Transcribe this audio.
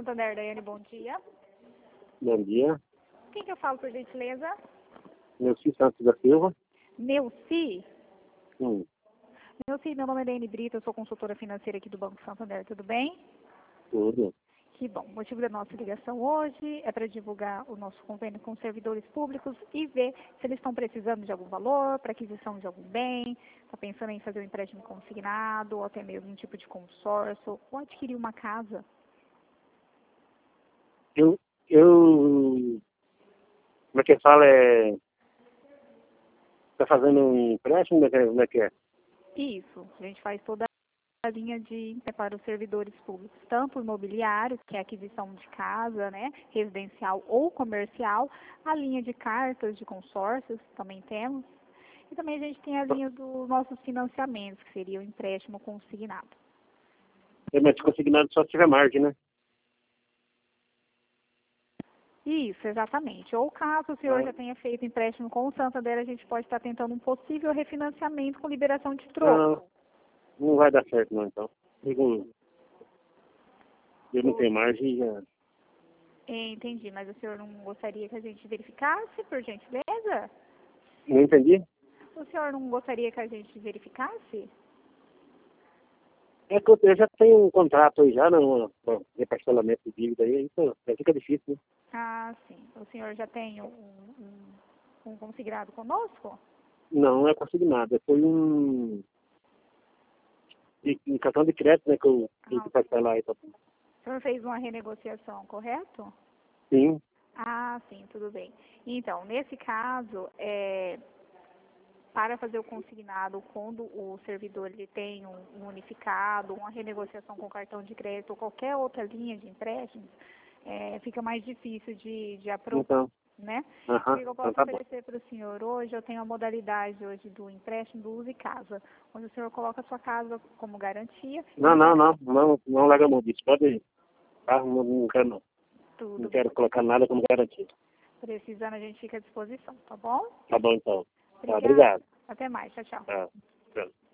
Santander, Daiane, bom dia. Bom dia. Quem que eu falo, por gentileza? Neuci Santos da Silva. Neuci? Sim, Neuci, meu nome é Daiane Brito, eu sou consultora financeira aqui do Banco Santander, tudo bem? tudo. Que bom. O motivo da nossa ligação hoje é para divulgar o nosso convênio com os servidores públicos e ver se eles estão precisando de algum valor, para aquisição de algum bem, está pensando em fazer um empréstimo consignado, ou até mesmo um tipo de consórcio, ou adquirir uma casa. Eu, como é que fala? Tá fazendo um empréstimo? Como é que é? Isso, a gente faz toda a linha para os servidores públicos, tanto imobiliários, que é a aquisição de casa, né, residencial ou comercial, a linha de cartas de consórcios, também temos, e também a gente tem a linha dos nossos financiamentos, que seria o empréstimo consignado. Mas consignado só se tiver margem, né? Isso, exatamente. Ou caso o senhor já tenha feito empréstimo com o Santander, a gente pode estar tentando um possível refinanciamento com liberação de troco. Não vai dar certo não, então. Eu não tenho margem já. Entendi, mas o senhor não gostaria que a gente verificasse, por gentileza? Não entendi? O senhor não gostaria que a gente verificasse? É que eu já tenho um contrato aí já, de parcelamento de dívida aí, então fica difícil, né? Ah, sim. O senhor já tem um consignado conosco? Não é consignado, foi em cartão de crédito, né, que eu tenho que parcelar aí. O senhor fez uma renegociação, correto? Sim. Ah, sim, tudo bem. Então, nesse caso, para fazer o consignado, quando o servidor ele tem um unificado, uma renegociação com cartão de crédito ou qualquer outra linha de empréstimos, fica mais difícil de aprovar, Então, né? aham, O que eu posso então tá bom. oferecer para o senhor hoje? Eu tenho a modalidade hoje do empréstimo do Use Casa, onde o senhor coloca a sua casa como garantia. Não larga a mão disso. Pode ir. Tá? Não quero não. Tudo Não bem. quero colocar nada como garantido. Precisando, a gente fica à disposição, tá bom? Tá bom, então. Tá, Obrigada. obrigado. Até mais. Tchau, tchau. Tá. Tchau.